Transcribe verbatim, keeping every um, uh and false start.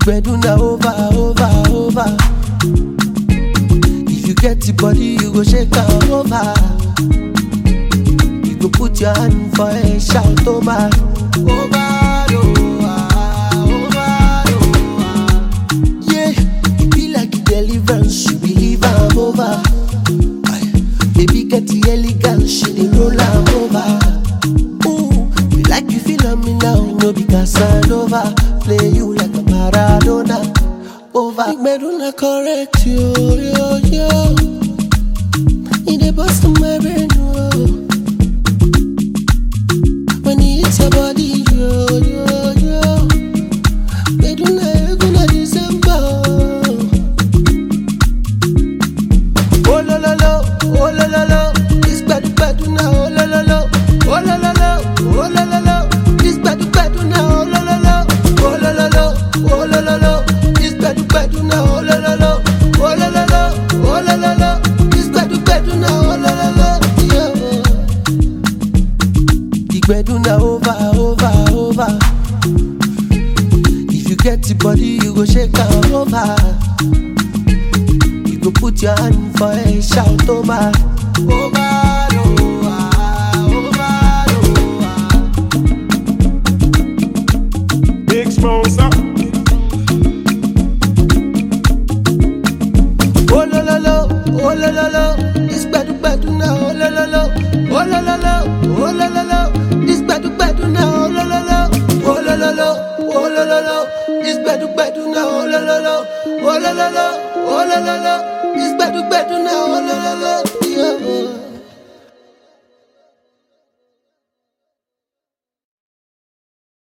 gbedu na over, over, over. If you get the body, you go shake am over. You go put your hand for a shout over, over, over, over. Yeah, it be like a deliverance, you believe I'm over. Baby get the elegance, she dey roll am over. Ooh, you like you feel me now, no be Casanova. Play you like a Maradona. Over, Meduna correct you, yo, yo. In the bust of my brain, oh. When you hit your body, yo, yo, yo. Meduna, you gonna December. Oh, lo, lo, lo, oh, lo, lo, lo. This bedu, bedu now, oh, lo, lo, lo. Oh, lo, lo, lo, oh, lo, lo, lo. This bedu, bedu now, oh, lo, lo, lo. Oh, lo, lo, lo, oh, lo, lo, lo. This bedu, bedu now, oh, lo, lo, lo. Oh, lo, lo, lo, oh, lo, lo, lo. This bedu, bedu now, oh, lo, lo, lo. Yeah. The bedu now over, over, over. If you get the body, you go shake am over. You go put your hand for a shout over, over, over, over, over. Big sponsor. Oh lo lo lo, oh lo lo lo, this bedu bedu now, oh lo lo lo, oh lo lo lo, oh lo lo lo, this bedu bedu now, oh lo lo lo, oh lo lo lo, oh lo lo lo, this bedu bedu now, oh lo lo lo, oh lo lo lo, oh lo lo lo, this bedu bedu now, oh lo lo lo, yeah.